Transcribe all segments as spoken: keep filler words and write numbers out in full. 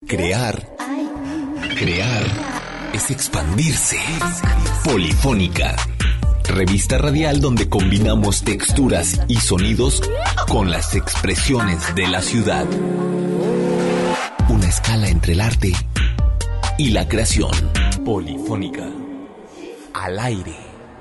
Crear, crear es expandirse. Polifónica, revista radial donde combinamos texturas y sonidos con las expresiones de la ciudad. Una escala entre el arte y la creación. Polifónica, al aire.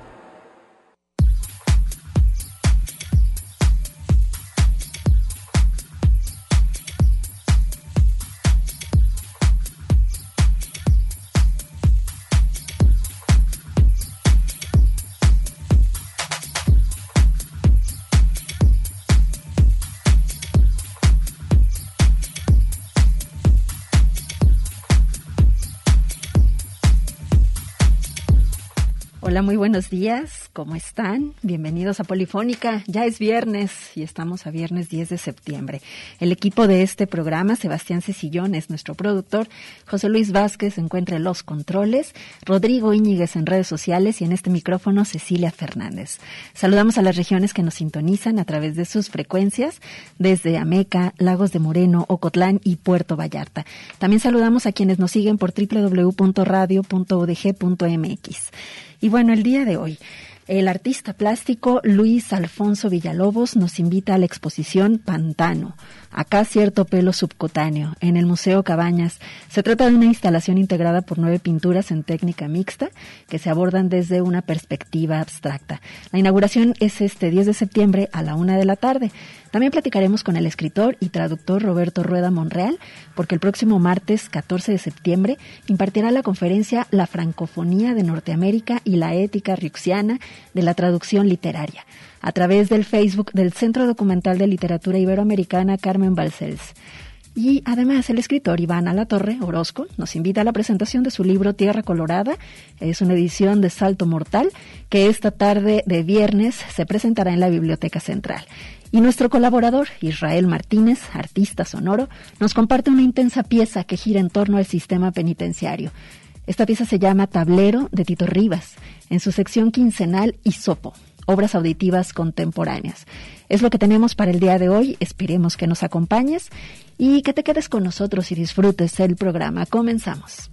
Hola, muy buenos días, ¿cómo están? Bienvenidos a Polifónica. Ya es viernes y estamos a viernes diez de septiembre. El equipo de este programa, Sebastián Cecillón es nuestro productor, José Luis Vázquez se encuentra en los controles, Rodrigo Íñiguez en redes sociales y en este micrófono Cecilia Fernández. Saludamos a las regiones que nos sintonizan a través de sus frecuencias, desde Ameca, Lagos de Moreno, Ocotlán y Puerto Vallarta. También saludamos a quienes nos siguen por doble u doble u doble u punto radio punto u d g punto m x. Y bueno, el día de hoy, el artista plástico Luis Alfonso Villalobos nos invita a la exposición Pantano, acá cierto pelo subcutáneo, en el Museo Cabañas. Se trata de una instalación integrada por nueve pinturas en técnica mixta que se abordan desde una perspectiva abstracta. La inauguración es este diez de septiembre a la una de la tarde. También platicaremos con el escritor y traductor Roberto Rueda Monreal, porque el próximo martes catorce de septiembre impartirá la conferencia La Francofonía de Norteamérica y la Ética Riuxiana de la Traducción Literaria, a través del Facebook del Centro Documental de Literatura Iberoamericana Carmen Balcells. Y además el escritor Iván Alatorre Orozco nos invita a la presentación de su libro Tierra Colorada. Es una edición de Salto Mortal que esta tarde de viernes se presentará en la Biblioteca Central. Y nuestro colaborador, Israel Martínez, artista sonoro, nos comparte una intensa pieza que gira en torno al sistema penitenciario. Esta pieza se llama Tablero, de Tito Rivas, en su sección quincenal Hisopo, obras auditivas contemporáneas. Es lo que tenemos para el día de hoy. Esperemos que nos acompañes y que te quedes con nosotros y disfrutes el programa. Comenzamos.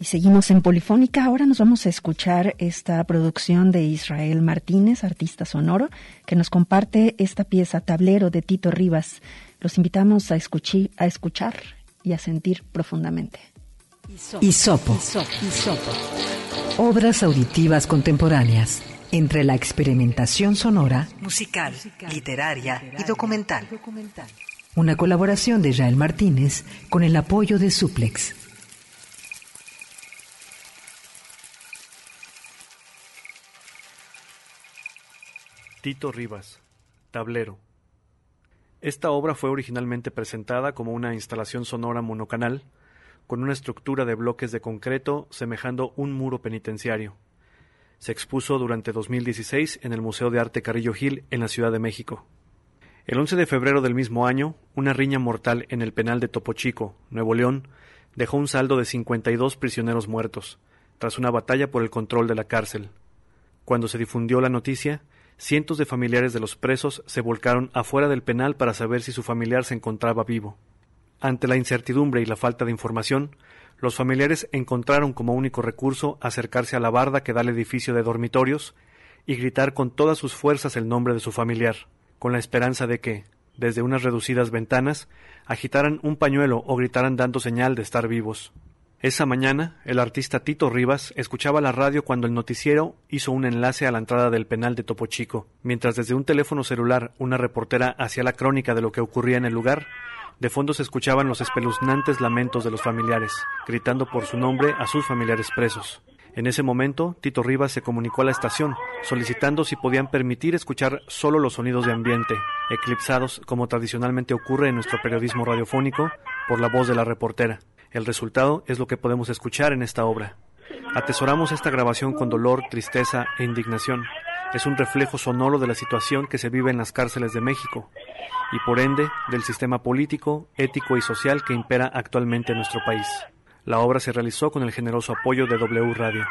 Y seguimos en Polifónica. Ahora nos vamos a escuchar esta producción de Israel Martínez, artista sonoro, que nos comparte esta pieza Tablero de Tito Rivas. Los invitamos a, escuchi- a escuchar y a sentir profundamente. Hisopo. Hisopo. Obras auditivas contemporáneas. Entre la experimentación sonora, musical, literaria y documental. Una colaboración de Israel Martínez con el apoyo de Suplex. Tito Rivas, Tablero. Esta obra fue originalmente presentada como una instalación sonora monocanal, con una estructura de bloques de concreto semejando un muro penitenciario. Se expuso durante dos mil dieciséis en el Museo de Arte Carrillo Gil en la Ciudad de México. El once de febrero del mismo año, una riña mortal en el penal de Topo Chico, Nuevo León, dejó un saldo de cincuenta y dos prisioneros muertos, tras una batalla por el control de la cárcel. Cuando se difundió la noticia, cientos de familiares de los presos se volcaron afuera del penal para saber si su familiar se encontraba vivo. Ante la incertidumbre y la falta de información, los familiares encontraron como único recurso acercarse a la barda que da al edificio de dormitorios y gritar con todas sus fuerzas el nombre de su familiar, con la esperanza de que, desde unas reducidas ventanas, agitaran un pañuelo o gritaran dando señal de estar vivos. Esa mañana, el artista Tito Rivas escuchaba la radio cuando el noticiero hizo un enlace a la entrada del penal de Topo Chico, mientras desde un teléfono celular una reportera hacía la crónica de lo que ocurría en el lugar. De fondo se escuchaban los espeluznantes lamentos de los familiares, gritando por su nombre a sus familiares presos. En ese momento, Tito Rivas se comunicó a la estación, solicitando si podían permitir escuchar solo los sonidos de ambiente, eclipsados, como tradicionalmente ocurre en nuestro periodismo radiofónico, por la voz de la reportera. El resultado es lo que podemos escuchar en esta obra. Atesoramos esta grabación con dolor, tristeza e indignación. Es un reflejo sonoro de la situación que se vive en las cárceles de México y, por ende, del sistema político, ético y social que impera actualmente en nuestro país. La obra se realizó con el generoso apoyo de W Radio.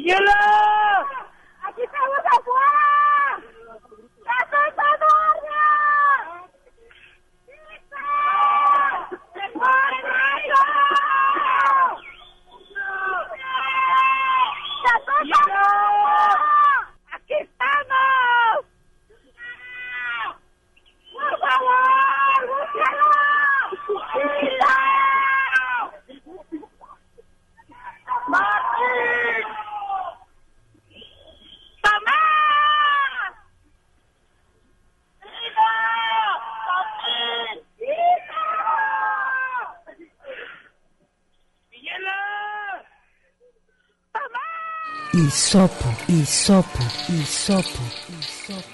¡Hielo! ¡Aquí estamos afuera! ¡La Sonoria! ¡Se pone rayo! ¡La Sonoria! ¡Aquí estamos! ¡Por favor, Luciano! ¡Martín! ¡Tomás! ¡Hijo! ¡Martín! ¡Hijo! ¡Hielo! ¡Tomás! Hisopo, hisopo, hisopo, hisopo.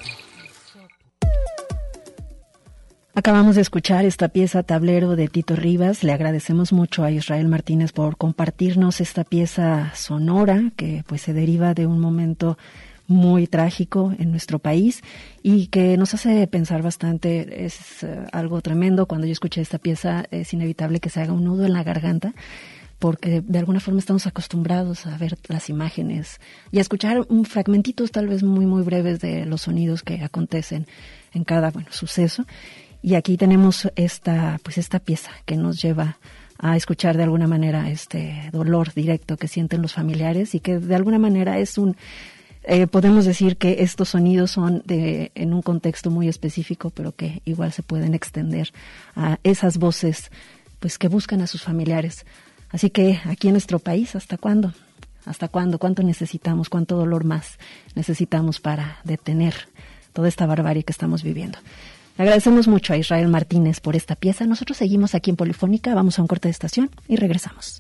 Acabamos de escuchar esta pieza Tablero de Tito Rivas. Le agradecemos mucho a Israel Martínez por compartirnos esta pieza sonora que pues se deriva de un momento muy trágico en nuestro país y que nos hace pensar bastante. Es uh, algo tremendo. Cuando yo escuché esta pieza es inevitable que se haga un nudo en la garganta, porque de alguna forma estamos acostumbrados a ver las imágenes y a escuchar un fragmentitos tal vez muy muy breves de los sonidos que acontecen en cada bueno suceso. Y aquí tenemos esta pues esta pieza que nos lleva a escuchar de alguna manera este dolor directo que sienten los familiares y que de alguna manera es un eh, podemos decir que estos sonidos son de en un contexto muy específico, pero que igual se pueden extender a esas voces pues que buscan a sus familiares. Así que aquí en nuestro país, ¿hasta cuándo? ¿Hasta cuándo? ¿Cuánto necesitamos? ¿Cuánto dolor más necesitamos para detener toda esta barbarie que estamos viviendo? Le agradecemos mucho a Israel Martínez por esta pieza. Nosotros seguimos aquí en Polifónica, vamos a un corte de estación y regresamos.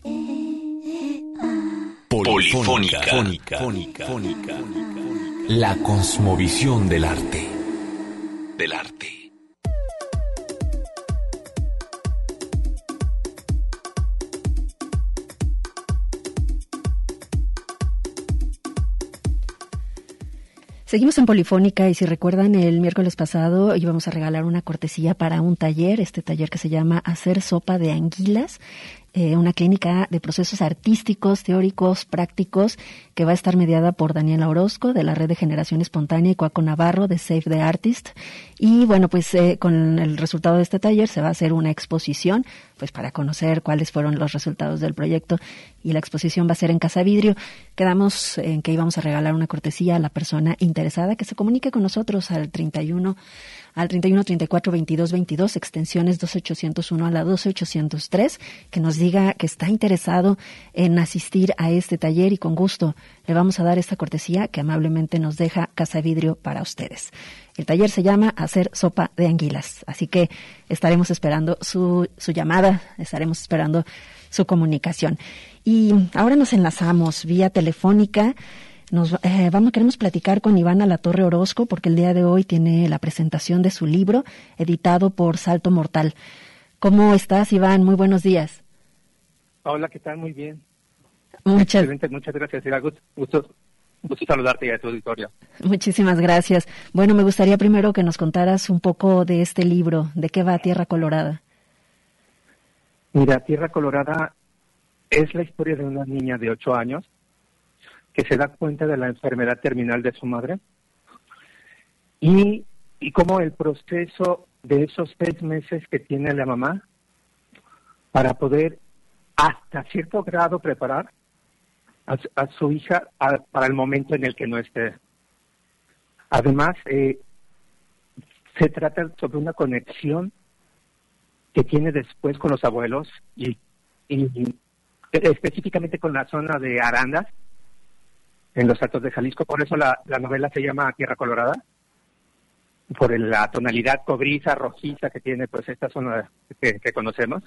Polifónica. Polifónica. Polifónica. La cosmovisión del arte. Del arte. Seguimos en Polifónica y si recuerdan el miércoles pasado íbamos a regalar una cortesía para un taller, este taller que se llama Hacer Sopa de Anguilas, eh, una clínica de procesos artísticos, teóricos, prácticos, que va a estar mediada por Daniela Orozco de la Red de Generación Espontánea y Cuaco Navarro de Save the Artist. Y bueno, pues eh, con el resultado de este taller se va a hacer una exposición, pues para conocer cuáles fueron los resultados del proyecto, y la exposición va a ser en Casa Vidrio. Quedamos en que íbamos a regalar una cortesía a la persona interesada que se comunique con nosotros al treinta y uno al treinta y uno, treinta y cuatro, veintidós, veintidós, extensiones doce ochocientos uno a la doce ochocientos tres, que nos diga que está interesado en asistir a este taller y con gusto le vamos a dar esta cortesía que amablemente nos deja Casa Vidrio para ustedes. El taller se llama Hacer Sopa de Anguilas, así que estaremos esperando su, su llamada, estaremos esperando su comunicación. Y ahora nos enlazamos vía telefónica. Nos eh, vamos queremos platicar con Iván Alatorre Orozco porque el día de hoy tiene la presentación de su libro editado por Salto Mortal. ¿Cómo estás, Iván? Muy buenos días. Hola, ¿qué tal? Muy bien. Muchas, Excelente, muchas gracias. Era gusto, gusto, gusto saludarte y a tu auditorio. Muchísimas gracias. Bueno, me gustaría primero que nos contaras un poco de este libro, de qué va Tierra Colorada. Mira, Tierra Colorada es la historia de una niña de ocho años que se da cuenta de la enfermedad terminal de su madre y, y cómo el proceso de esos seis meses que tiene la mamá para poder hasta cierto grado preparar a, a su hija a, para el momento en el que no esté. Además, eh, se trata sobre una conexión que tiene después con los abuelos y, y específicamente con la zona de Arandas, en los Altos de Jalisco. Por eso la, la novela se llama Tierra Colorada, por el, la tonalidad cobriza, rojiza que tiene pues esta zona que, que conocemos.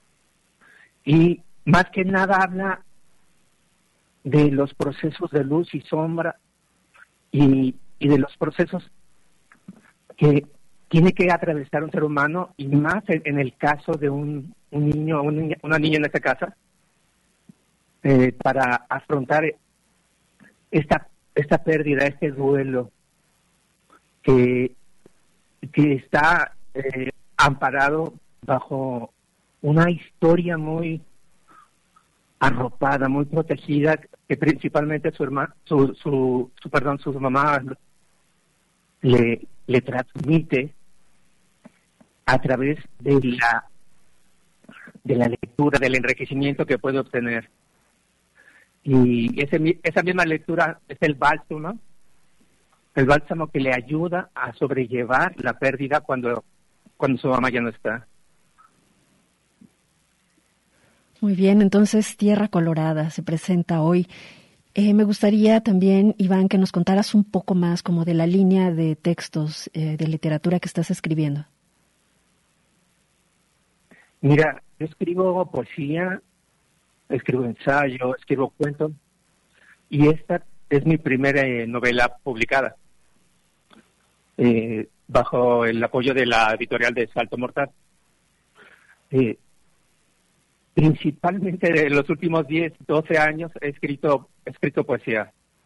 Y más que nada habla de los procesos de luz y sombra y, y de los procesos que tiene que atravesar un ser humano, y más en, en el caso de un, un niño, un niña, una niña en esta casa, eh, para afrontar esta esta pérdida, este duelo que, que está eh, amparado bajo una historia muy arropada, muy protegida, que principalmente su hermana, su, su, su, perdón, su mamá le, le transmite a través de la de la lectura, del enriquecimiento que puede obtener. Y ese, esa misma lectura es el bálsamo, el bálsamo que le ayuda a sobrellevar la pérdida cuando, cuando su mamá ya no está. Muy bien, entonces Tierra Colorada se presenta hoy. Eh, me gustaría también, Iván, que nos contaras un poco más como de la línea de textos eh, de literatura que estás escribiendo. Mira, yo escribo poesía, escribo ensayo, escribo cuentos, y esta es mi primera eh, novela publicada, eh, bajo el apoyo de la editorial de Salto Mortal. Eh, principalmente de los últimos diez, doce años he escrito, he escrito poesía.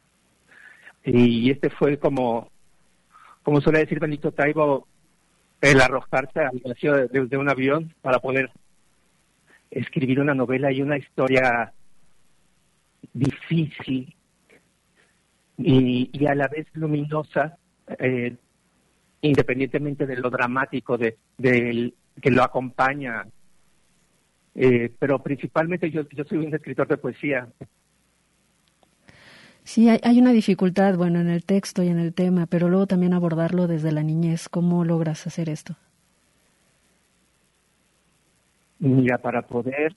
Y este fue como, como suele decir Benito Taibo, el arrojarse al vacío de, de, de un avión para poder escribir una novela y una historia difícil y, y a la vez luminosa, eh, independientemente de lo dramático de, de que lo acompaña. Eh, pero principalmente yo, yo soy un escritor de poesía. Sí, hay, hay una dificultad, bueno, en el texto y en el tema, pero luego también abordarlo desde la niñez. ¿Cómo logras hacer esto? Mira, para poder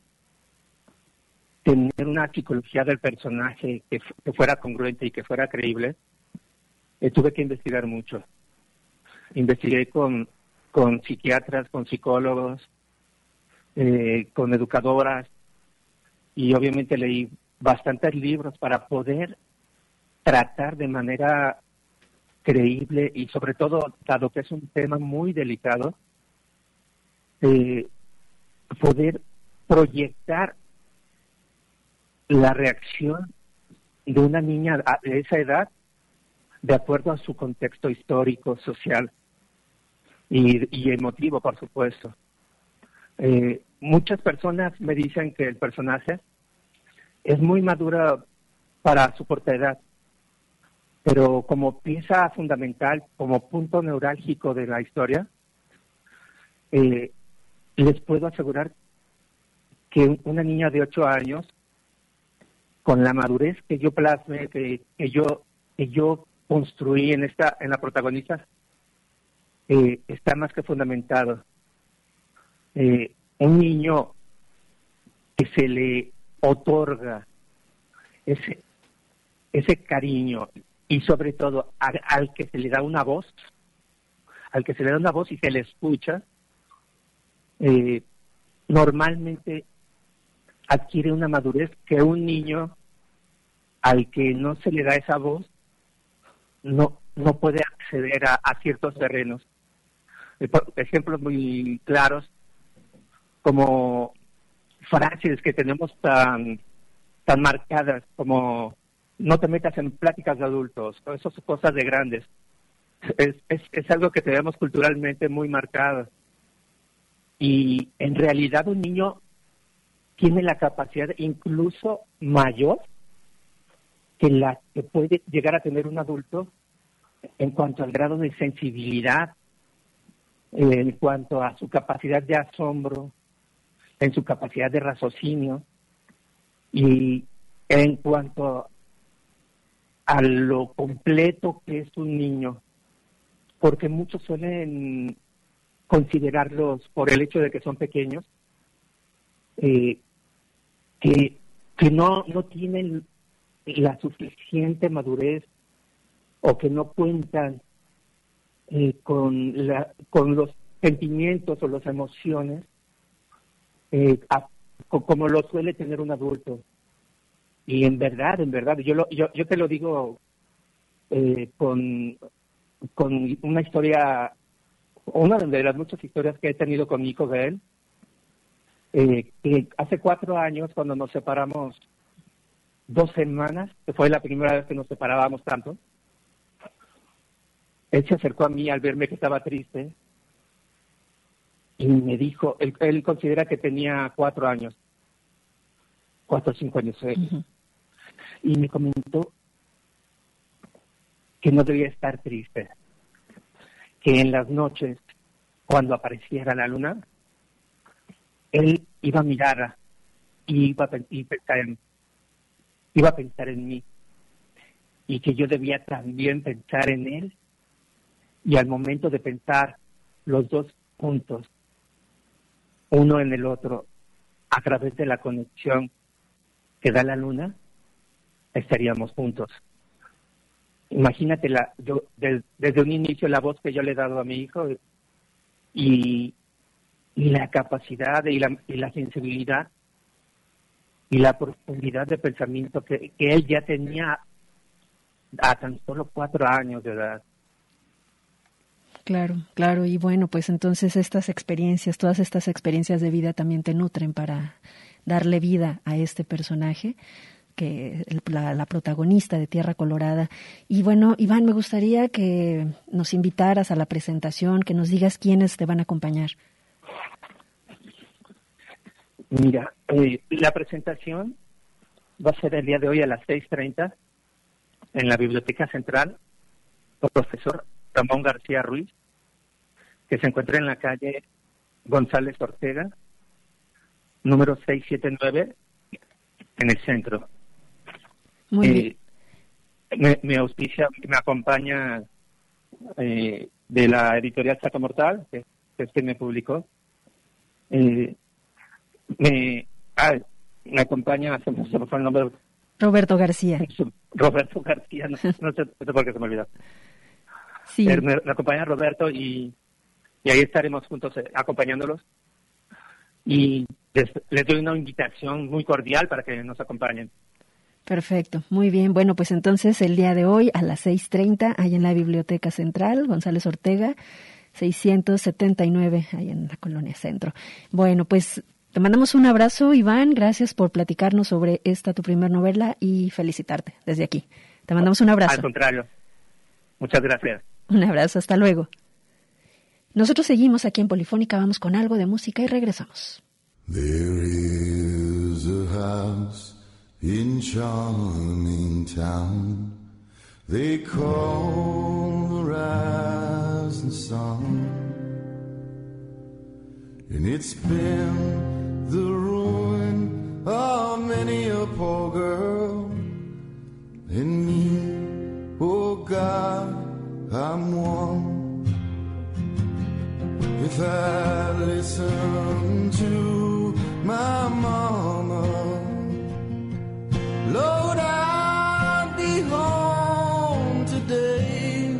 tener una psicología del personaje que, que fuera congruente y que fuera creíble, eh, tuve que investigar mucho. Investigué con, con psiquiatras, con psicólogos, eh, con educadoras, y obviamente leí bastantes libros para poder tratar de manera creíble y sobre todo, dado que es un tema muy delicado, eh, poder proyectar la reacción de una niña de esa edad de acuerdo a su contexto histórico, social y, y emotivo, por supuesto. Eh, muchas personas me dicen que el personaje es muy maduro para su corta edad, pero como pieza fundamental, como punto neurálgico de la historia, eh, les puedo asegurar que una niña de ocho años, con la madurez que yo plasme, que, que yo que yo construí en esta en la protagonista, eh, está más que fundamentado. Eh, un niño que se le otorga ese ese cariño y sobre todo a, al que se le da una voz, al que se le da una voz y se le escucha, eh, normalmente adquiere una madurez que un niño al que no se le da esa voz no no puede acceder a, a ciertos terrenos. Por ejemplos muy claros, como frases que tenemos tan tan marcadas como no te metas en pláticas de adultos, eso son cosas de grandes. Es, es, es algo que tenemos culturalmente muy marcado. Y en realidad un niño tiene la capacidad incluso mayor que la que puede llegar a tener un adulto en cuanto al grado de sensibilidad, en cuanto a su capacidad de asombro, en su capacidad de raciocinio y en cuanto a lo completo que es un niño, porque muchos suelen considerarlos por el hecho de que son pequeños, eh, que, que no, no tienen la suficiente madurez o que no cuentan eh, con, la, con los sentimientos o las emociones eh, a, como lo suele tener un adulto. Y en verdad, en verdad, yo lo, yo, yo te lo digo eh, con, con una historia, una de las muchas historias que he tenido con mi hijo Gael, eh, que hace cuatro años, cuando nos separamos dos semanas, que fue la primera vez que nos separábamos tanto, él se acercó a mí al verme que estaba triste y me dijo, él, él considera que tenía cuatro años, cuatro o cinco años. Eh. Uh-huh. y me comentó que no debía estar triste, que en las noches, cuando apareciera la luna, él iba a mirar y iba a, y pensar en, iba a pensar en mí, y que yo debía también pensar en él, y al momento de pensar los dos juntos, uno en el otro, a través de la conexión que da la luna, estaríamos juntos. Imagínate, la, yo, de, desde un inicio la voz que yo le he dado a mi hijo y, y la capacidad y la, y la sensibilidad y la profundidad de pensamiento que, que él ya tenía a tan solo cuatro años de edad. Claro, claro, y bueno, pues entonces estas experiencias, todas estas experiencias de vida también te nutren para darle vida a este personaje, que la, la protagonista de Tierra Colorada. Y bueno, Iván, me gustaría que nos invitaras a la presentación, que nos digas quiénes te van a acompañar. Mira, eh, la presentación va a ser el día de hoy a las seis treinta en la Biblioteca Central, por profesor Ramón García Ruiz, que se encuentra en la calle González Ortega, número seiscientos setenta y nueve, en el centro. Muy eh, bien. Me, me auspicia, me acompaña eh, de la editorial Saca Mortal, que, que es quien me publicó. Eh, me, ah, me acompaña, se me, se me fue el nombre. Roberto García. Roberto García, no, no, sé, no sé por qué se me olvidó. Sí. Eh, me, me acompaña Roberto y, y ahí estaremos juntos eh, acompañándolos. Y les, les doy una invitación muy cordial para que nos acompañen. Perfecto, muy bien. Bueno, pues entonces el día de hoy a las seis treinta, ahí en la Biblioteca Central, González Ortega, seiscientos setenta y nueve, ahí en la Colonia Centro. Bueno, pues te mandamos un abrazo, Iván. Gracias por platicarnos sobre esta tu primer novela y felicitarte desde aquí. Te mandamos un abrazo. Al contrario. Muchas gracias. Un abrazo, hasta luego. Nosotros seguimos aquí en Polifónica, vamos con algo de música y regresamos. There is a house in charming town they call the rising sun, and it's been the ruin of many a poor girl and me. Oh God, I'm one. If I listen to my mama, Lord, I'll be home today.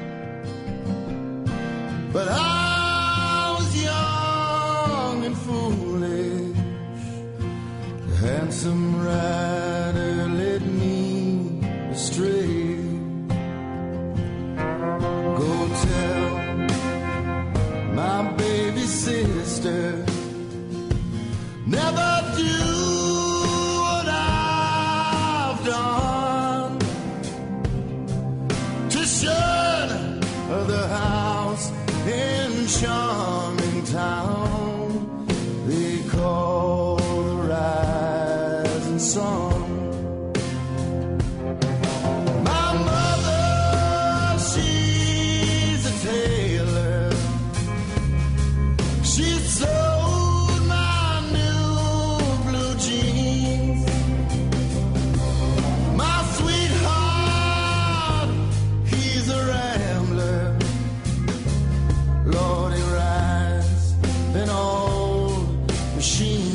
But I was young and foolish. The handsome rider led me astray. Go tell my baby sister, never do what I've done to shun the house in charming town they call the rising sun. My mother, she's a tailor. She sewed my new blue jeans. My sweetheart, he's a rambler. Lord, he rides an old machine.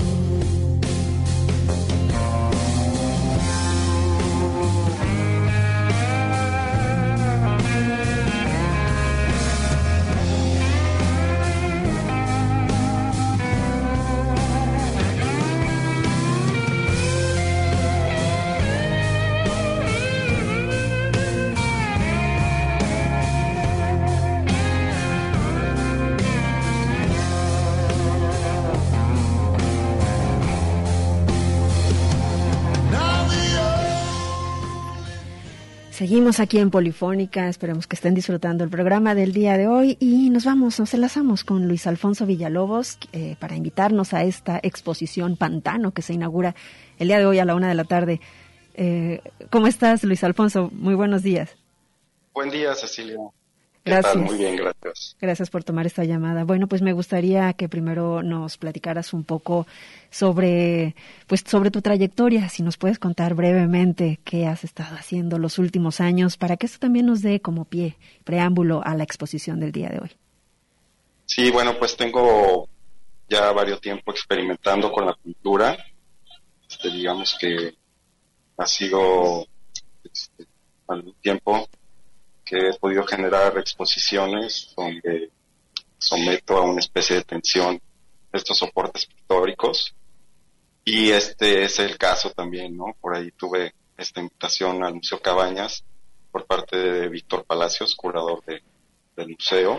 Seguimos aquí en Polifónica, esperemos que estén disfrutando el programa del día de hoy y nos vamos, nos enlazamos con Luis Alfonso Villalobos eh, para invitarnos a esta exposición Pantano que se inaugura el día de hoy a la una de la tarde Eh, ¿Cómo estás, Luis Alfonso? Muy buenos días. Buen día, Cecilia. ¿Qué Gracias. tal? Muy bien, gracias. Gracias por tomar esta llamada. Bueno, pues me gustaría que primero nos platicaras un poco sobre, pues, sobre tu trayectoria, si nos puedes contar brevemente qué has estado haciendo los últimos años, para que esto también nos dé como pie, preámbulo a la exposición del día de hoy. Sí, bueno, pues tengo ya varios tiempo experimentando con la pintura. Este, digamos que ha sido este, algún tiempo que he podido generar exposiciones donde someto a una especie de tensión estos soportes pictóricos, y este es el caso también, ¿no? Por ahí tuve esta invitación al Museo Cabañas por parte de Víctor Palacios, curador de, del museo,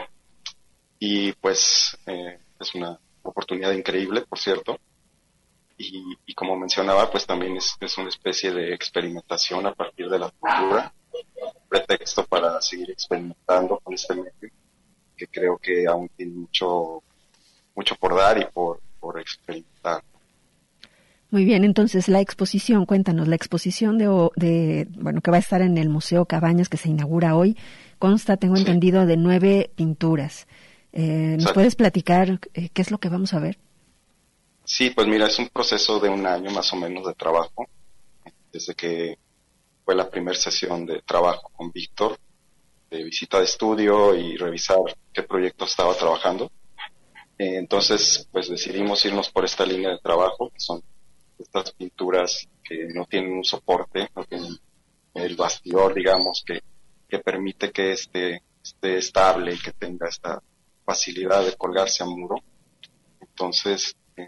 y pues eh, es una oportunidad increíble, por cierto, y, y como mencionaba, pues también es, es una especie de experimentación a partir de la cultura, pretexto para seguir experimentando con este medio, que creo que aún tiene mucho mucho por dar y por, por experimentar. Muy bien, entonces la exposición, cuéntanos, la exposición de, de, bueno, que va a estar en el Museo Cabañas, que se inaugura hoy, consta, tengo sí. entendido, de nueve pinturas. Eh, ¿Nos puedes platicar eh, qué es lo que vamos a ver? Sí, pues mira, es un proceso de un año más o menos de trabajo, desde que fue la primera sesión de trabajo con Víctor, de visita de estudio y revisar qué proyecto estaba trabajando. Eh, entonces, pues decidimos irnos por esta línea de trabajo, que son estas pinturas que no tienen un soporte, no tienen el bastidor, digamos, que, que permite que esté, esté estable y que tenga esta facilidad de colgarse a muro. Entonces, eh,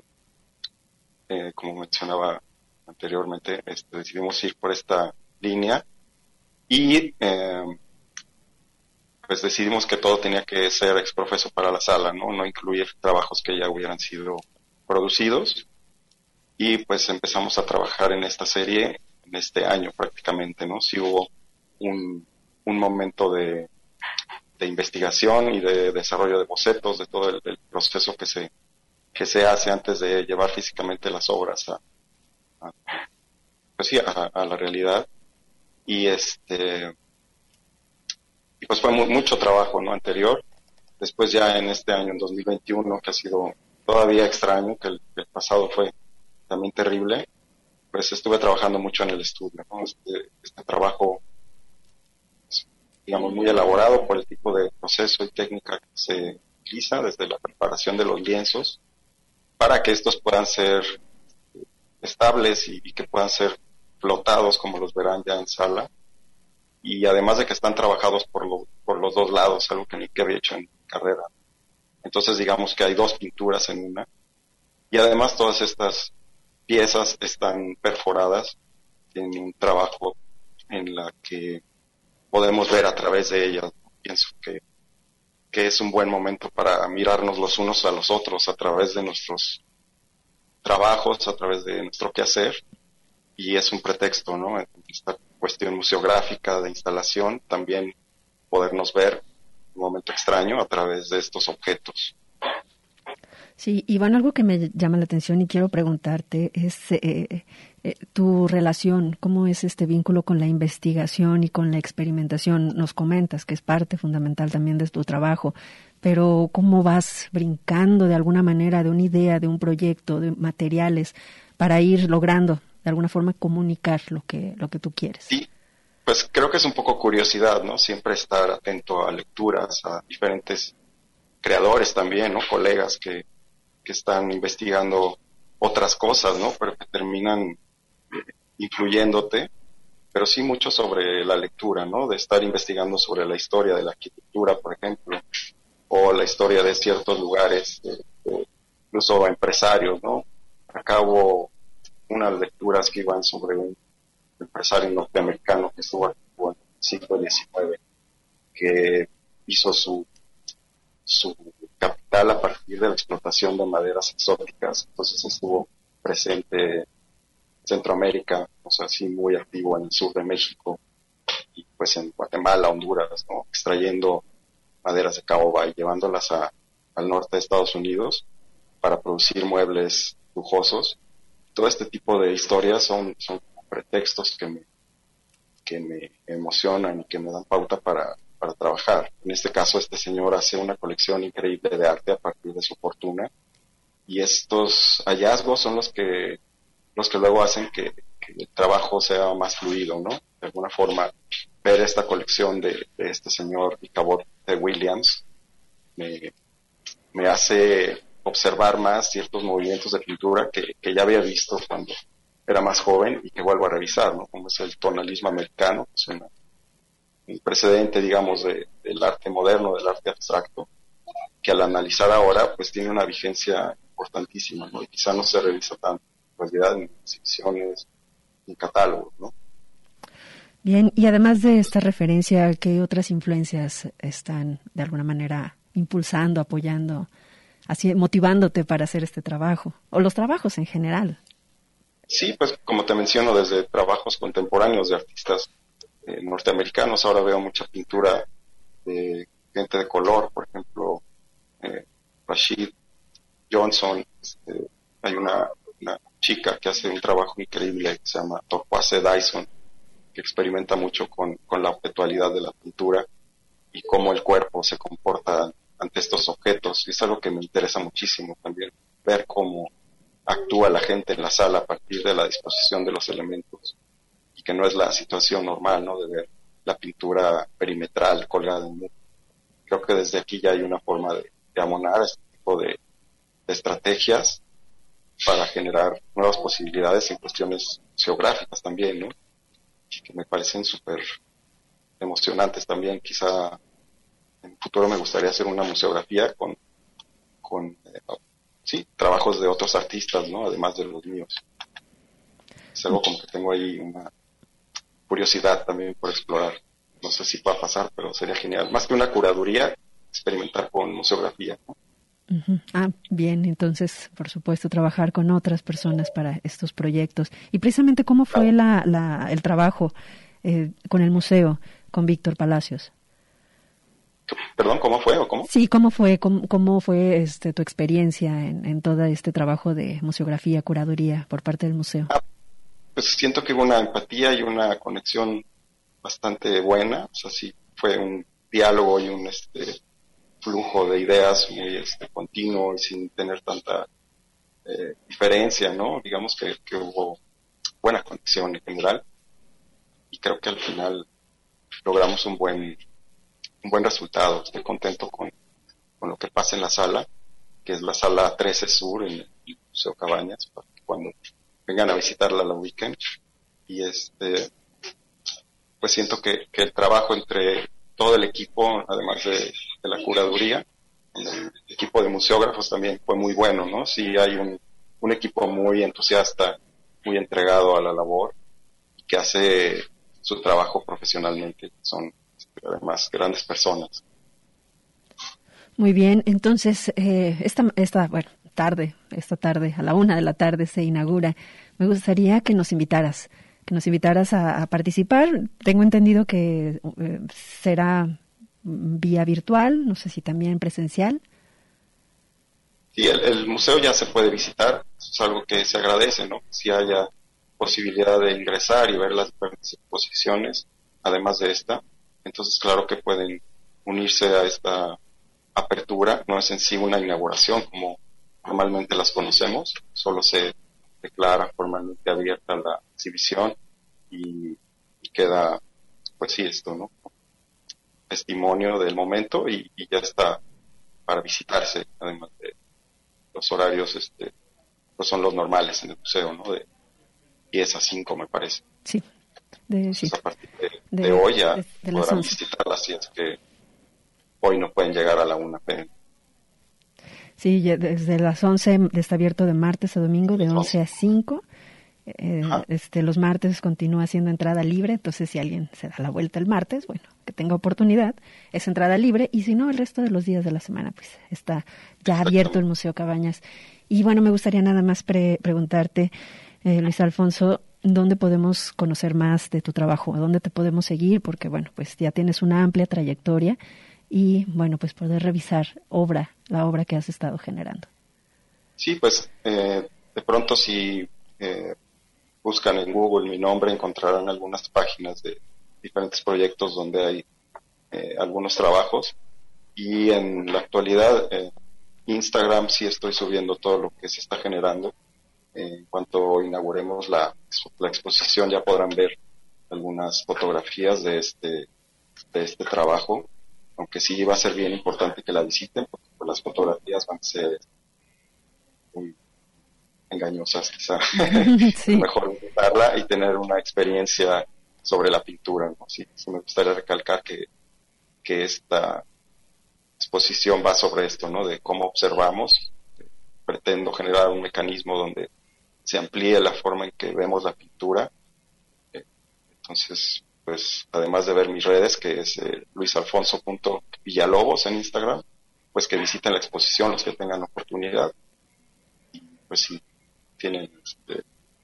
eh, como mencionaba anteriormente, este, decidimos ir por esta línea y eh, pues decidimos que todo tenía que ser ex profeso para la sala, ¿no? No incluir trabajos que ya hubieran sido producidos, y pues empezamos a trabajar en esta serie en este año prácticamente, ¿no? Sí hubo un, un momento de, de investigación y de desarrollo de bocetos, de todo el, el proceso que se, que se hace antes de llevar físicamente las obras a, a pues sí, a, a la realidad, y este y pues fue mu- mucho trabajo, ¿no? Anterior. Después ya en este año, en dos mil veintiuno, que ha sido todavía extraño, que el, el pasado fue también terrible, pues estuve trabajando mucho en el estudio, ¿no? Este, este trabajo, digamos, muy elaborado por el tipo de proceso y técnica que se utiliza, desde la preparación de los lienzos, para que estos puedan ser estables y, y que puedan ser flotados, como los verán ya en sala. Y además de que están trabajados por, lo, por los dos lados, algo que ni que había hecho en mi carrera. Entonces digamos que hay dos pinturas en una. Y además todas estas piezas están perforadas, tienen un trabajo en la que podemos ver a través de ellas. Pienso que, que es un buen momento para mirarnos los unos a los otros a través de nuestros trabajos, a través de nuestro quehacer, y es un pretexto, ¿no? Esta cuestión museográfica de instalación, también podernos ver un momento extraño a través de estos objetos. Sí, y bueno, algo que me llama la atención y quiero preguntarte es eh, eh, tu relación, cómo es este vínculo con la investigación y con la experimentación. Nos comentas que es parte fundamental también de tu trabajo, pero cómo vas brincando de alguna manera de una idea, de un proyecto, de materiales, para ir logrando de alguna forma comunicar lo que lo que tú quieres. Sí, pues creo que es un poco curiosidad, ¿no? Siempre estar atento a lecturas, a diferentes creadores también, ¿no? Colegas que, que están investigando otras cosas, ¿no? Pero que terminan eh, influyéndote, pero sí mucho sobre la lectura, ¿no? De estar investigando sobre la historia de la arquitectura, por ejemplo, o la historia de ciertos lugares, eh, eh, incluso empresarios, ¿no? Acabo unas lecturas que iban sobre un empresario norteamericano que estuvo activo en el siglo diecinueve, que hizo su, su capital a partir de la explotación de maderas exóticas. Entonces estuvo presente en Centroamérica, o sea, sí muy activo en el sur de México, y pues en Guatemala, Honduras, ¿no? Extrayendo maderas de caoba y llevándolas a, al norte de Estados Unidos para producir muebles lujosos. Todo este tipo de historias son, son pretextos que me, que me emocionan y que me dan pauta para, para trabajar. En este caso, este señor hace una colección increíble de arte a partir de su fortuna, y estos hallazgos son los que, los que luego hacen que, que el trabajo sea más fluido, ¿no? De alguna forma, ver esta colección de, de este señor Ichabod de Williams me, me hace observar más ciertos movimientos de pintura que, que ya había visto cuando era más joven y que vuelvo a revisar, ¿no? Como es el tonalismo americano, es una, un precedente, digamos, de, del arte moderno, del arte abstracto, que al analizar ahora, pues tiene una vigencia importantísima, ¿no? Y quizá no se revisa tanto, en realidad, en exhibiciones, en catálogos, ¿no? Bien, y además de esta referencia, ¿qué otras influencias están de alguna manera impulsando, apoyando, así motivándote para hacer este trabajo? O los trabajos en general. Sí, pues como te menciono, desde trabajos contemporáneos de artistas eh, norteamericanos, ahora veo mucha pintura de gente de color, por ejemplo, eh, Rashid Johnson, este, hay una, una chica que hace un trabajo increíble que se llama Turquoise Dyson, que experimenta mucho con, con la objetualidad de la pintura y cómo el cuerpo se comporta ante estos objetos, y es algo que me interesa muchísimo también, ver cómo actúa la gente en la sala a partir de la disposición de los elementos, y que no es la situación normal, ¿no?, de ver la pintura perimetral colgada en el muro. Creo que desde aquí ya hay una forma de, de amonar este tipo de, de estrategias para generar nuevas posibilidades en cuestiones geográficas también, ¿no?, que me parecen súper emocionantes también. Quizá en el futuro me gustaría hacer una museografía con, con eh, sí, trabajos de otros artistas, ¿no?, además de los míos. Es algo como que tengo ahí una curiosidad también por explorar. No sé si va a pasar, pero sería genial. Más que una curaduría, experimentar con museografía, ¿no? Uh-huh. Ah, bien, entonces, por supuesto, trabajar con otras personas para estos proyectos. Y precisamente, ¿cómo fue la, la, el trabajo eh, con el museo, con Víctor Palacios? Perdón, ¿cómo fue o cómo? Sí, ¿cómo fue, cómo, cómo fue este, tu experiencia en, en todo este trabajo de museografía, curaduría por parte del museo? Ah, pues siento que hubo una empatía y una conexión bastante buena. O sea, sí, fue un diálogo y un este flujo de ideas muy este continuo y sin tener tanta eh, diferencia, ¿no? Digamos que, que hubo buena conexión en general, y creo que al final logramos un buen un buen resultado. Estoy contento con, con lo que pasa en la sala, que es la sala trece Sur en el Museo Cabañas, para que cuando vengan a visitarla la weekend. Y este pues siento que, que el trabajo entre todo el equipo, además de, de la curaduría, el equipo de museógrafos también fue muy bueno, ¿no? Sí, hay un, un equipo muy entusiasta, muy entregado a la labor, que hace su trabajo profesionalmente. Son además grandes personas. Muy bien, entonces eh, esta, esta bueno, tarde, esta tarde, a la una de la tarde se inaugura. Me gustaría que nos invitaras, que nos invitaras a, a participar. Tengo entendido que eh, será vía virtual, no sé si también presencial. Sí, el, el museo ya se puede visitar, es algo que se agradece, ¿no? Si haya posibilidad de ingresar y ver las diferentes exposiciones, además de esta, entonces claro que pueden unirse a esta apertura. No es en sí una inauguración como normalmente las conocemos, solo se declara formalmente abierta la exhibición y, y queda, pues sí, esto, ¿no?, testimonio del momento, y, y ya está para visitarse, además de los horarios, este, pues son los normales en el museo, ¿no?, de diez a cinco me parece. Sí. De, Entonces, sí. a partir de, de, de hoy ya de, de podrán visitarlas, si es que hoy no pueden llegar a la una p m. Sí, ya desde las once está abierto de martes a domingo, de once a cinco. Eh, este, los martes continúa siendo entrada libre, entonces si alguien se da la vuelta el martes, bueno, que tenga oportunidad, es entrada libre, y si no, el resto de los días de la semana, pues está ya abierto el Museo Cabañas. Y bueno, me gustaría nada más pre- preguntarte, eh, Luis Alfonso, ¿dónde podemos conocer más de tu trabajo? ¿A dónde te podemos seguir? Porque bueno, pues ya tienes una amplia trayectoria y bueno, pues poder revisar obra, la obra que has estado generando. Sí, pues eh, de pronto si eh, buscan en Google mi nombre, encontrarán algunas páginas de diferentes proyectos donde hay eh, algunos trabajos. Y en la actualidad, eh, Instagram sí estoy subiendo todo lo que se está generando. Eh, en cuanto inauguremos la, la exposición ya podrán ver algunas fotografías de este, de este trabajo, aunque sí va a ser bien importante que la visiten, porque pues, las fotografías van a ser muy engañosas quizá. Sí. Mejor visitarla y tener una experiencia sobre la pintura, ¿no? Sí, sí me gustaría recalcar que, que esta exposición va sobre esto, ¿no? De cómo observamos. Pretendo generar un mecanismo donde se amplíe la forma en que vemos la pintura. Entonces, pues, además de ver mis redes, que es eh, luis alfonso punto villalobos en Instagram, pues que visiten la exposición los que tengan oportunidad. Y pues si tienen este,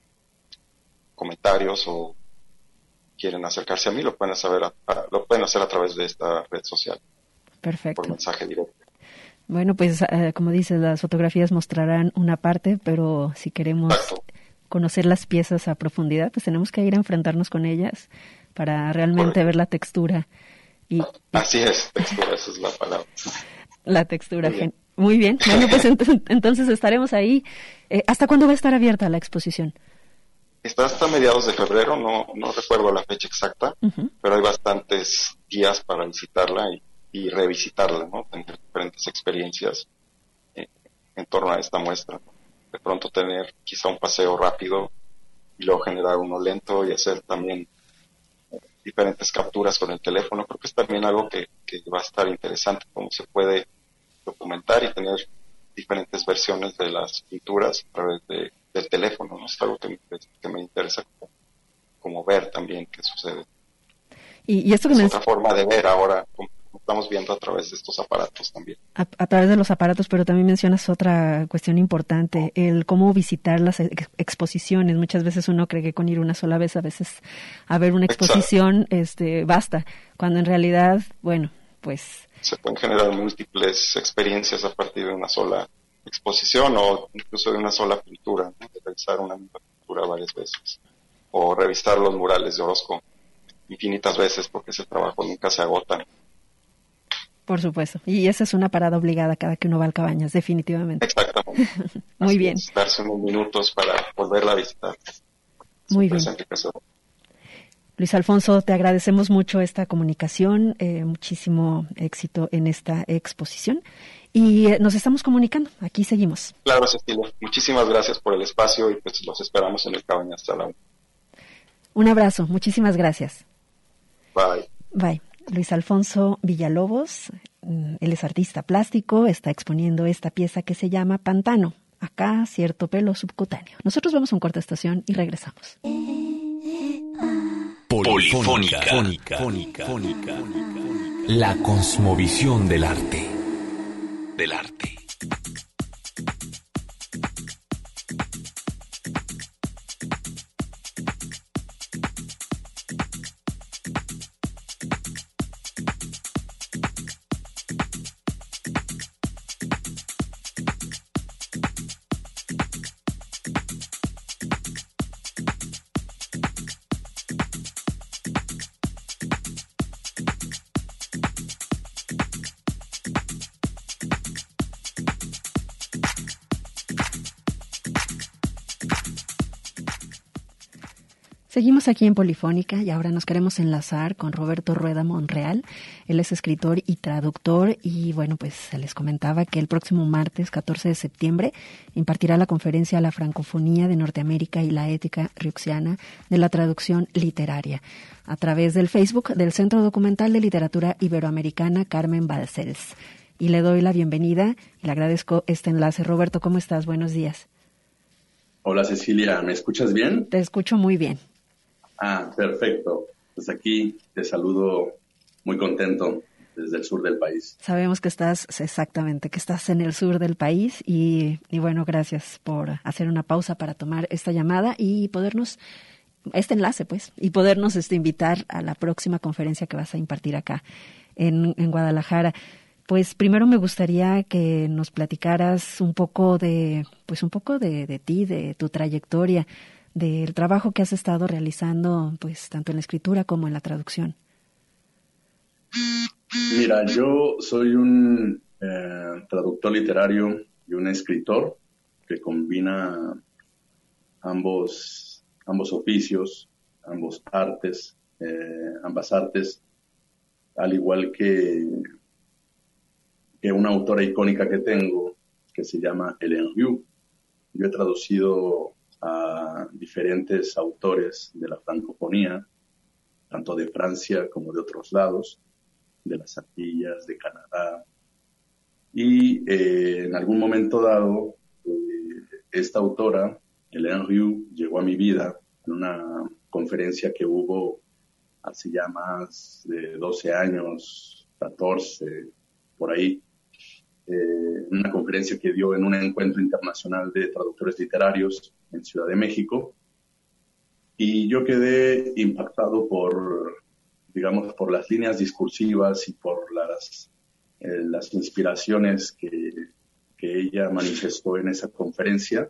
comentarios o quieren acercarse a mí, lo pueden hacer a, a, lo pueden hacer a través de esta red social. Perfecto. Por mensaje directo. Bueno, pues eh, como dices, las fotografías mostrarán una parte, pero si queremos Exacto. conocer las piezas a profundidad, pues tenemos que ir a enfrentarnos con ellas para realmente Correcto. ver la textura. Y, Así es, textura, esa es la palabra. La textura, muy bien. Muy bien. Bueno, pues ent- entonces estaremos ahí. Eh, ¿Hasta cuándo va a estar abierta la exposición? Está hasta mediados de febrero, no, no recuerdo la fecha exacta, uh-huh. pero hay bastantes días para visitarla y, y revisitarla, ¿no? Tener diferentes experiencias eh, en torno a esta muestra. De pronto tener quizá un paseo rápido y luego generar uno lento y hacer también eh, diferentes capturas con el teléfono. Creo que es también algo que, que va a estar interesante, cómo se puede documentar y tener diferentes versiones de las pinturas a través de, del teléfono, ¿no? Es algo que me, que me interesa como, como ver también qué sucede. Y, y esto que es me otra forma de ver ahora, como estamos viendo a través de estos aparatos también. A, a través de los aparatos, pero también mencionas otra cuestión importante, el cómo visitar las ex- exposiciones. Muchas veces uno cree que con ir una sola vez, a veces a ver una exposición este basta, cuando en realidad, bueno, pues... Se pueden generar múltiples experiencias a partir de una sola exposición o incluso de una sola pintura, ¿no? De revisar una misma pintura varias veces o revisar los murales de Orozco infinitas veces porque ese trabajo nunca se agota. Por supuesto, y esa es una parada obligada cada que uno va al Cabañas, definitivamente. Exactamente. Muy Así bien. Es, darse unos minutos para volverla a visitar. Muy bien. Luis Alfonso, te agradecemos mucho esta comunicación, eh, muchísimo éxito en esta exposición y eh, nos estamos comunicando, aquí seguimos. Claro, Cecilia, muchísimas gracias por el espacio y pues los esperamos en el Cabañas hasta la una. Un abrazo, muchísimas gracias. Bye. Bye. Luis Alfonso Villalobos, él es artista plástico, está exponiendo esta pieza que se llama Pantano, acá cierto pelo subcutáneo. Nosotros vamos a un corte de estación y regresamos. Polifónica. Polifónica. Fónica. Fónica. La cosmovisión del arte. Del arte. Seguimos aquí en Polifónica y ahora nos queremos enlazar con Roberto Rueda Monreal. Él es escritor y traductor y bueno, pues les comentaba que el próximo martes catorce de septiembre impartirá la conferencia La francofonía de Norteamérica y la ética riuxiana de la traducción literaria a través del Facebook del Centro Documental de Literatura Iberoamericana Carmen Balcells. Y le doy la bienvenida y le agradezco este enlace. Roberto, ¿cómo estás? Buenos días. Hola Cecilia, ¿me escuchas bien? Te escucho muy bien. Ah, perfecto. Pues aquí te saludo muy contento desde el sur del país. Sabemos que estás, exactamente, que estás en el sur del país y, y bueno, gracias por hacer una pausa para tomar esta llamada y podernos, este enlace pues, y podernos este, invitar a la próxima conferencia que vas a impartir acá en, en Guadalajara. Pues primero me gustaría que nos platicaras un poco de, pues un poco de, de ti, de tu trayectoria. del trabajo que has estado realizando, pues tanto en la escritura como en la traducción. Mira, yo soy un eh, traductor literario y un escritor que combina ambos, ambos oficios, ambos artes, eh, ambas artes, al igual que, que una autora icónica que tengo, que se llama Hélène Rieu. Yo he traducido a diferentes autores de la francofonía, tanto de Francia como de otros lados, de las Antillas, de Canadá. Y eh, en algún momento dado, eh, esta autora, Hélène Rieu, llegó a mi vida en una conferencia que hubo hace ya más de doce años, catorce, por ahí, eh, una conferencia que dio en un encuentro internacional de traductores literarios en Ciudad de México, y yo quedé impactado por, digamos, por las líneas discursivas y por las, eh, las inspiraciones que, que ella manifestó en esa conferencia,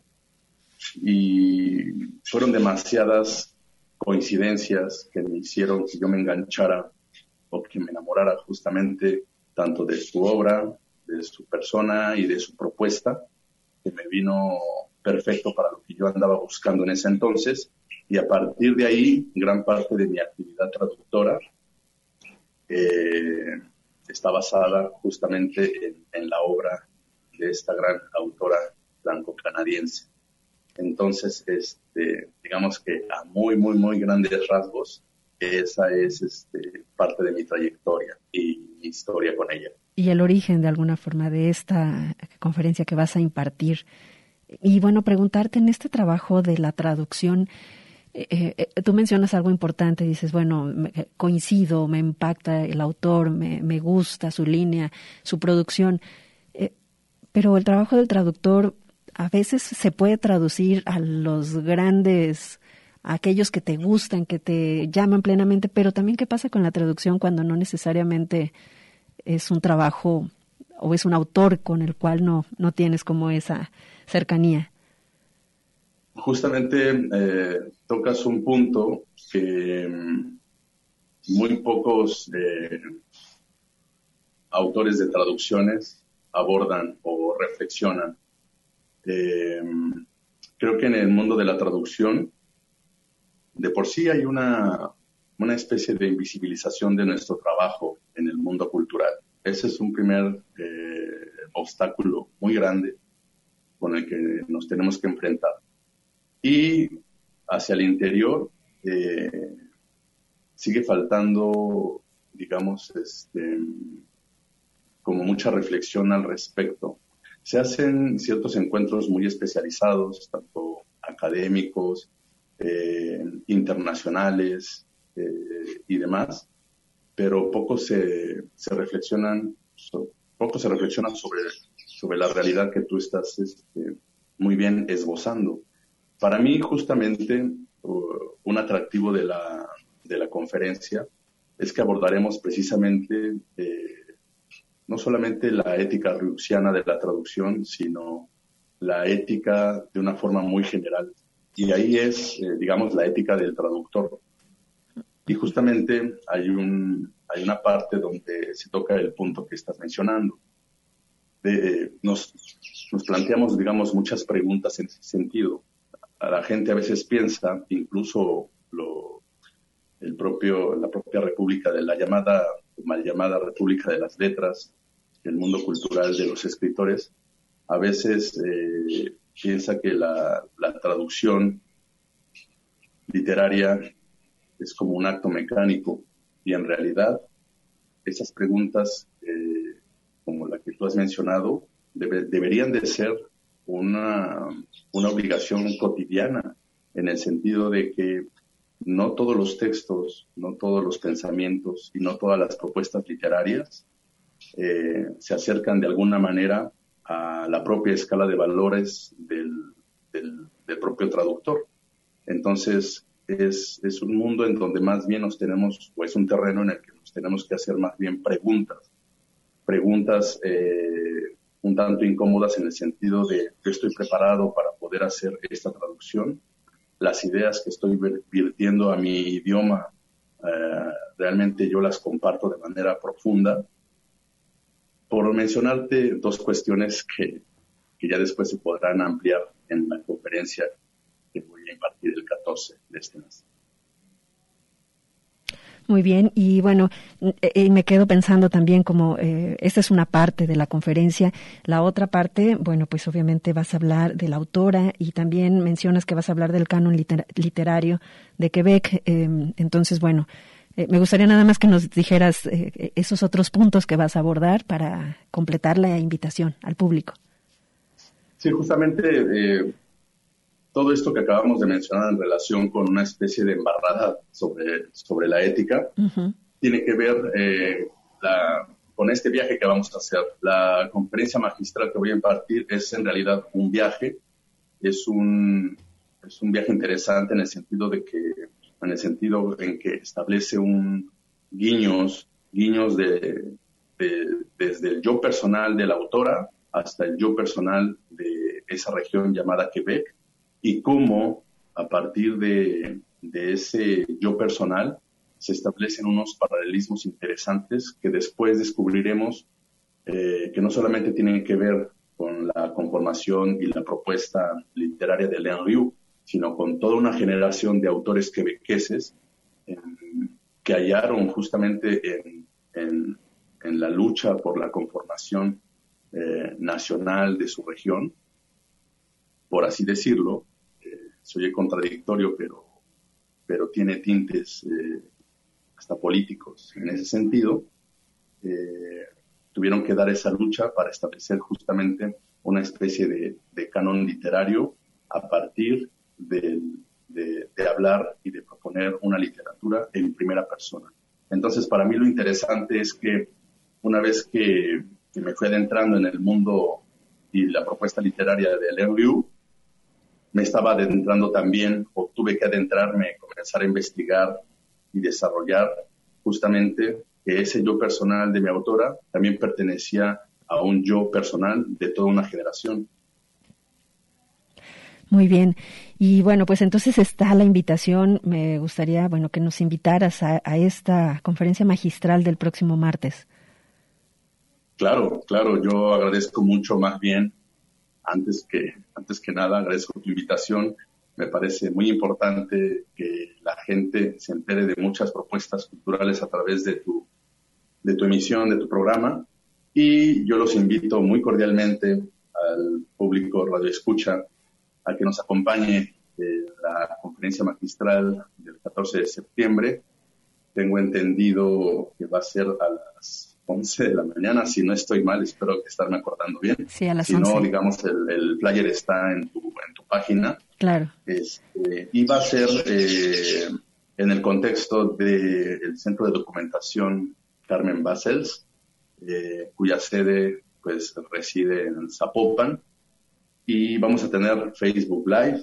y fueron demasiadas coincidencias que me hicieron que yo me enganchara o que me enamorara justamente tanto de su obra, de su persona y de su propuesta, que me vino perfecto para lo que yo andaba buscando en ese entonces. Y a partir de ahí, gran parte de mi actividad traductora eh, está basada justamente en, en la obra de esta gran autora franco-canadiense. Entonces, este, digamos que a muy, muy, muy grandes rasgos, esa es este, parte de mi trayectoria y mi historia con ella. Y el origen, de alguna forma, de esta conferencia que vas a impartir. Y bueno, preguntarte en este trabajo de la traducción, eh, eh, tú mencionas algo importante, dices, bueno, me, coincido, me impacta el autor, me, me gusta su línea, su producción, eh, pero el trabajo del traductor a veces se puede traducir a los grandes, a aquellos que te gustan, que te llaman plenamente, pero también qué pasa con la traducción cuando no necesariamente es un trabajo o es un autor con el cual no, no tienes como esa cercanía. Justamente eh, tocas un punto que muy pocos eh, autores de traducciones abordan o reflexionan. Eh, creo que en el mundo de la traducción de por sí hay una, una especie de invisibilización de nuestro trabajo en el mundo cultural. Ese es un primer eh, obstáculo muy grande con el que nos tenemos que enfrentar. Y hacia el interior eh, sigue faltando, digamos, este, como mucha reflexión al respecto. Se hacen ciertos encuentros muy especializados, tanto académicos, eh, internacionales eh, y demás, pero poco se, se reflexionan, so, poco se reflexionan sobre, sobre la realidad que tú estás este, muy bien esbozando. Para mí, justamente, uh, un atractivo de la, de la conferencia es que abordaremos precisamente eh, no solamente la ética rieuxiana de la traducción, sino la ética de una forma muy general. Y ahí es, eh, digamos, la ética del traductor. Y justamente hay, un, hay una parte donde se toca el punto que estás mencionando. De, nos, nos planteamos, digamos, muchas preguntas en ese sentido. A la gente a veces piensa, incluso lo, el propio, la propia república de la llamada, mal llamada República de las Letras, el mundo cultural de los escritores, a veces eh, piensa que la, la traducción literaria es como un acto mecánico, y en realidad esas preguntas, eh, como la que tú has mencionado, debe, deberían de ser una, una obligación cotidiana, en el sentido de que no todos los textos, no todos los pensamientos y no todas las propuestas literarias eh, se acercan de alguna manera a la propia escala de valores del, del, del propio traductor. Entonces, es, es un mundo en donde más bien nos tenemos, o es un terreno en el que nos tenemos que hacer más bien preguntas, preguntas eh, un tanto incómodas en el sentido de yo estoy preparado para poder hacer esta traducción, las ideas que estoy virtiendo a mi idioma, eh, realmente yo las comparto de manera profunda. Por mencionarte dos cuestiones que, que ya después se podrán ampliar en la conferencia que voy a impartir el catorce de este mes. Muy bien, y bueno, eh, me quedo pensando también como eh, esta es una parte de la conferencia, la otra parte, bueno, pues obviamente vas a hablar de la autora y también mencionas que vas a hablar del canon liter- literario de Quebec, eh, entonces bueno, eh, me gustaría nada más que nos dijeras eh, esos otros puntos que vas a abordar para completar la invitación al público. Sí, justamente eh, todo esto que acabamos de mencionar en relación con una especie de embarrada sobre, sobre la ética, uh-huh. tiene que ver eh, la, con este viaje que vamos a hacer. La conferencia magistral que voy a impartir es en realidad un viaje, es un, es un viaje interesante en el sentido de que, en el sentido en que establece un guiños, guiños de, de, desde el yo personal de la autora hasta el yo personal de esa región llamada Quebec, y cómo a partir de, de ese yo personal se establecen unos paralelismos interesantes que después descubriremos eh, que no solamente tienen que ver con la conformación y la propuesta literaria de Alain Rioux, sino con toda una generación de autores quebequeses eh, que hallaron justamente en, en, en la lucha por la conformación eh, nacional de su región, por así decirlo. Se oye contradictorio, pero, pero tiene tintes eh, hasta políticos. En ese sentido, eh, tuvieron que dar esa lucha para establecer justamente una especie de, de canon literario a partir de, de, de hablar y de proponer una literatura en primera persona. Entonces, para mí lo interesante es que una vez que, que me fui adentrando en el mundo y la propuesta literaria de Alain Rioux, me estaba adentrando también, o tuve que adentrarme, comenzar a investigar y desarrollar justamente que ese yo personal de mi autora también pertenecía a un yo personal de toda una generación. Muy bien. Y bueno, pues entonces está la invitación. Me gustaría, bueno, que nos invitaras a, a esta conferencia magistral del próximo martes. Claro, claro. Yo agradezco mucho, más bien, Antes que, antes que nada, agradezco tu invitación. Me parece muy importante que la gente se entere de muchas propuestas culturales a través de tu, de tu emisión, de tu programa. Y yo los invito muy cordialmente al público Radio Escucha a que nos acompañe en la conferencia magistral del catorce de septiembre. Tengo entendido que va a ser a las once de la mañana, si no estoy mal, espero que estarme acordando bien. Sí, a las si once. no, digamos, el, el flyer está en tu, en tu página. Claro. Este, y va a ser eh, en el contexto del Centro de Documentación Carmen Basels, eh, cuya sede pues reside en Zapopan, y vamos a tener Facebook Live,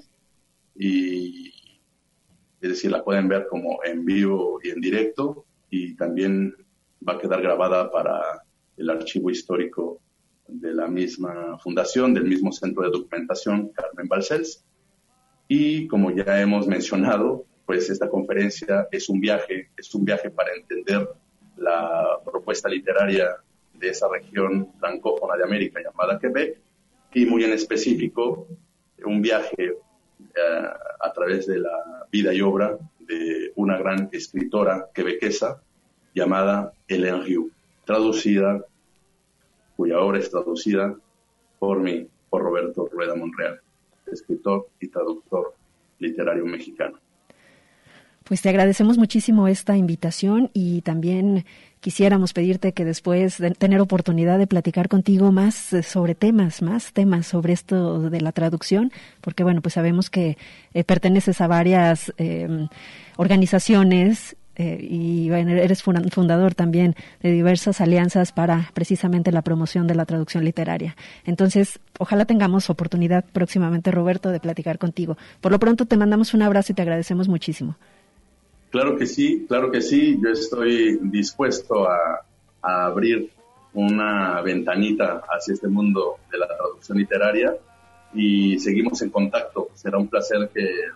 y es decir, la pueden ver como en vivo y en directo, y también va a quedar grabada para el archivo histórico de la misma fundación, del mismo Centro de Documentación Carmen Balcells. Y como ya hemos mencionado, pues esta conferencia es un viaje, es un viaje para entender la propuesta literaria de esa región francófona de América llamada Quebec, y muy en específico un viaje eh, a través de la vida y obra de una gran escritora quebequesa llamada Alain Rioux, traducida, cuya obra es traducida por mí, por Roberto Rueda Monreal, escritor y traductor literario mexicano. Pues te agradecemos muchísimo esta invitación, y también quisiéramos pedirte que después de tener oportunidad de platicar contigo más sobre temas, más temas sobre esto de la traducción, porque bueno, pues sabemos que eh, perteneces a varias eh, organizaciones Eh, y bueno, eres fundador también de diversas alianzas para precisamente la promoción de la traducción literaria. Entonces, ojalá tengamos oportunidad próximamente, Roberto, de platicar contigo. Por lo pronto te mandamos un abrazo y te agradecemos muchísimo. Claro que sí, claro que sí. Yo estoy dispuesto a, a abrir una ventanita hacia este mundo de la traducción literaria, y seguimos en contacto. Será un placer que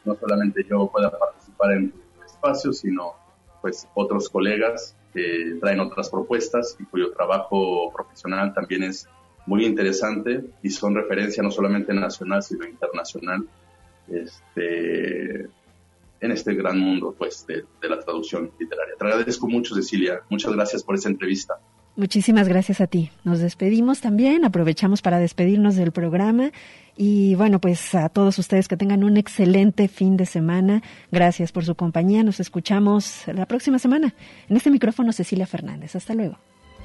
no solamente yo pueda participar en tu espacio, sino pues otros colegas que traen otras propuestas y cuyo trabajo profesional también es muy interesante y son referencia no solamente nacional, sino internacional este, en este gran mundo pues de, de la traducción literaria. Te agradezco mucho, Cecilia. Muchas gracias por esa entrevista. Muchísimas gracias a ti. Nos despedimos también, aprovechamos para despedirnos del programa y bueno, pues a todos ustedes que tengan un excelente fin de semana. Gracias por su compañía. Nos escuchamos la próxima semana. En este micrófono, Cecilia Fernández. Hasta luego.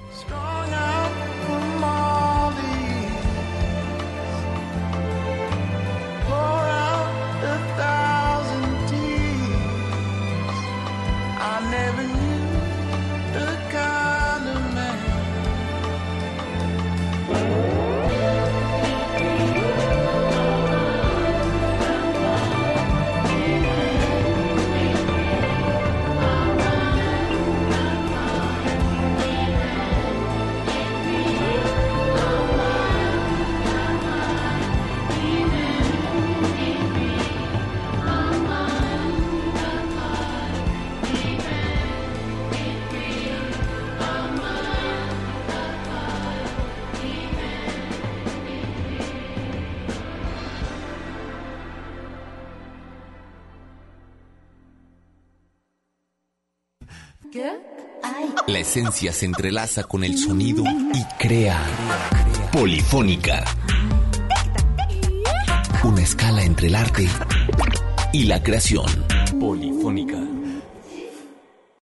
La esencia se entrelaza con el sonido y crea Polifónica. Una escala entre el arte y la creación. Polifónica.